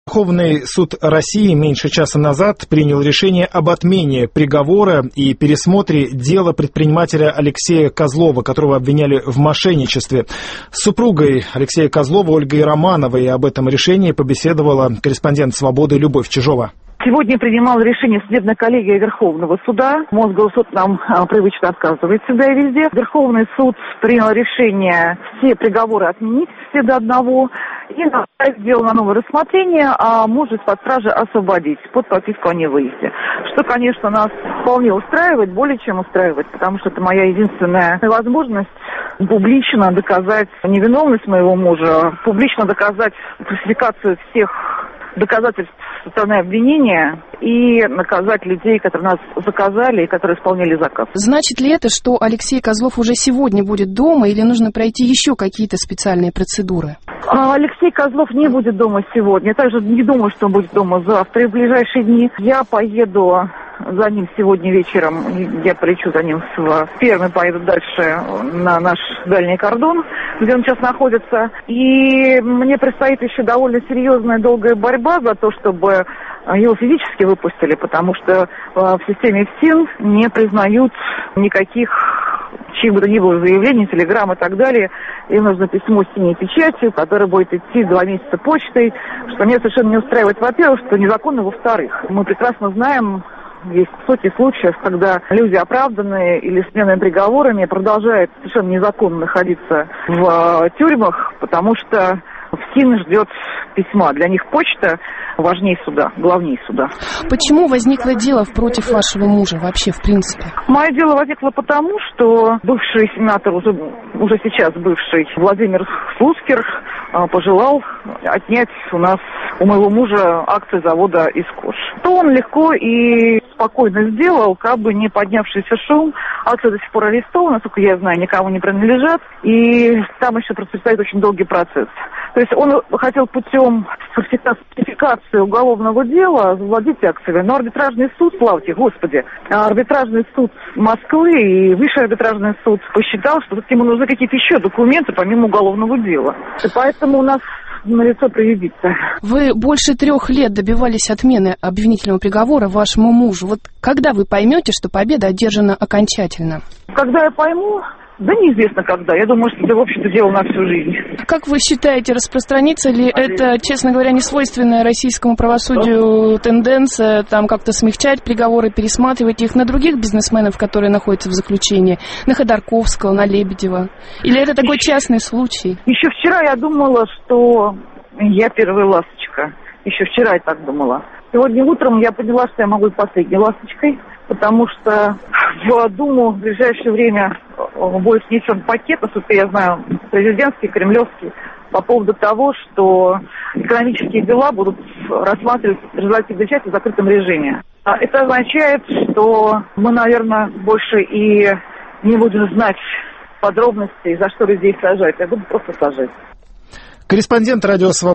Верховный суд России меньше часа назад принял решение об отмене приговора и пересмотре дела предпринимателя Алексея Козлова, которого обвиняли в мошенничестве. С супругой Алексея Козлова Ольгой Романовой об этом решении побеседовала корреспондент «Свободы» Любовь Чижова. Сегодня принимал решение судебная коллегия Верховного суда. Мосгорсуд нам привычно отказывает всегда и везде. Верховный суд принял решение все приговоры отменить, все до одного, и направить дело на новое рассмотрение, а мужа из-под стражи освободить под подписку о невыезде. Что, конечно, нас вполне устраивает, более чем устраивает, потому что это моя единственная возможность публично доказать невиновность моего мужа, публично доказать фальсификацию всех доказательств со стороны обвинения и наказать людей, которые нас заказали и которые исполнили заказ. Значит ли это, что Алексей Козлов уже сегодня будет дома или нужно пройти еще какие-то специальные процедуры? Алексей Козлов не будет дома сегодня. Я также не думаю, что он будет дома завтра и в ближайшие дни. Я поеду за ним сегодня вечером. Я полечу за ним в Пермь и поеду дальше на наш дальний кордон, где он сейчас находится. И мне предстоит еще довольно серьезная долгая борьба за то, чтобы его физически выпустили, потому что в системе ФСИН не признают никаких чьих бы то ни было заявлений, телеграмм и так далее. Им нужно письмо с синей печатью, которое будет идти 2 месяца почтой, что меня совершенно не устраивает, во-первых, что незаконно, во-вторых. Мы прекрасно знаем, есть сотни случаев, когда люди, оправданные или с сменными приговорами, продолжают совершенно незаконно находиться в тюрьмах, потому что ФСИН ждет письма. Для них почта важнее суда, главнее суда. Почему возникло дело против вашего мужа вообще, в принципе? Мое дело возникло потому, что бывший сенатор, уже сейчас бывший Владимир Слуцкер пожелал отнять у моего мужа акции завода «Искош». То он легко и спокойно сделал, как бы не поднявшийся шум. Акции до сих пор арестованы, насколько я знаю, никому не принадлежат. И там еще предстоит очень долгий процесс. То есть он хотел путем фальсификации уголовного дела завладеть акциями. Но арбитражный суд, славьте, Господи, арбитражный суд Москвы и высший арбитражный суд посчитал, что ему нужны какие-то еще документы помимо уголовного дела. И поэтому у нас налицо проявиться. Вы больше 3 лет добивались отмены обвинительного приговора вашему мужу. Вот когда вы поймете, что победа одержана окончательно? Когда я пойму? Да неизвестно когда. Я думаю, что это, в общем-то, дело на всю жизнь. Как вы считаете, распространится ли это, честно говоря, несвойственная российскому правосудию тенденция там как-то смягчать приговоры, пересматривать их на других бизнесменов, которые находятся в заключении, на Ходорковского, на Лебедева? Или это такой частный случай? Еще вчера я думала, что я первая ласточка. Еще вчера я так думала. Сегодня утром я поняла, что я могу быть последней ласточкой, потому что в Думу в ближайшее время будет внесен пакет, насколько я знаю, президентский, кремлевский, по поводу того, что экономические дела будут рассматривать резолютивной части в закрытом режиме. Это означает, что мы, наверное, больше и не будем знать подробностей, за что людей сажать. Я буду просто сажать. Корреспондент радио «Свобода».